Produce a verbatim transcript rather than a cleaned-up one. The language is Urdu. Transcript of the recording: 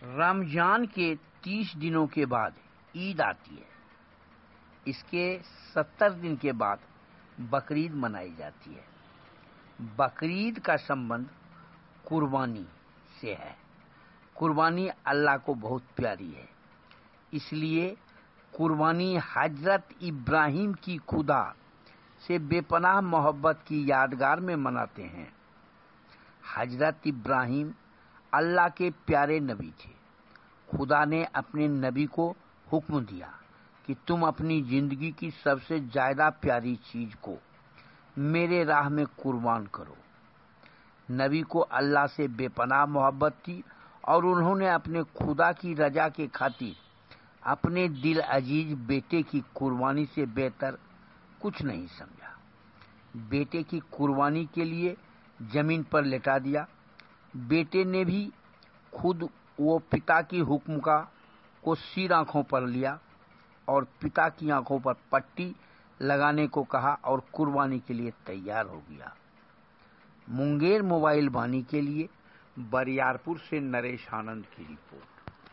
رمضان کے تیس دنوں کے بعد عید آتی ہے۔ اس کے ستر دن کے بعد بقرعید منائی جاتی ہے۔ بقرعید کا سمبند قربانی سے ہے۔ قربانی اللہ کو بہت پیاری ہے، اس لیے قربانی حضرت ابراہیم کی خدا سے بے پناہ محبت کی یادگار میں مناتے ہیں۔ حضرت ابراہیم اللہ کے پیارے نبی تھے۔ خدا نے اپنے نبی کو حکم دیا کہ تم اپنی زندگی کی سب سے زیادہ پیاری چیز کو میرے راہ میں قربان کرو۔ نبی کو اللہ سے بے پناہ محبت تھی اور انہوں نے اپنے خدا کی رضا کے خاطر اپنے دل عزیز بیٹے کی قربانی سے بہتر کچھ نہیں سمجھا۔ بیٹے کی قربانی کے لیے زمین پر لٹا دیا۔ بیٹے نے بھی خود وہ پتا کی حکم کا کو سیر آنکھوں پر لیا اور پتا کی آنکھوں پر پٹی لگانے کو کہا اور قربانی کے لیے تیار ہو گیا۔ منگیر موبائل بانی کے لیے بریارپور سے نریش آنند کی رپورٹ۔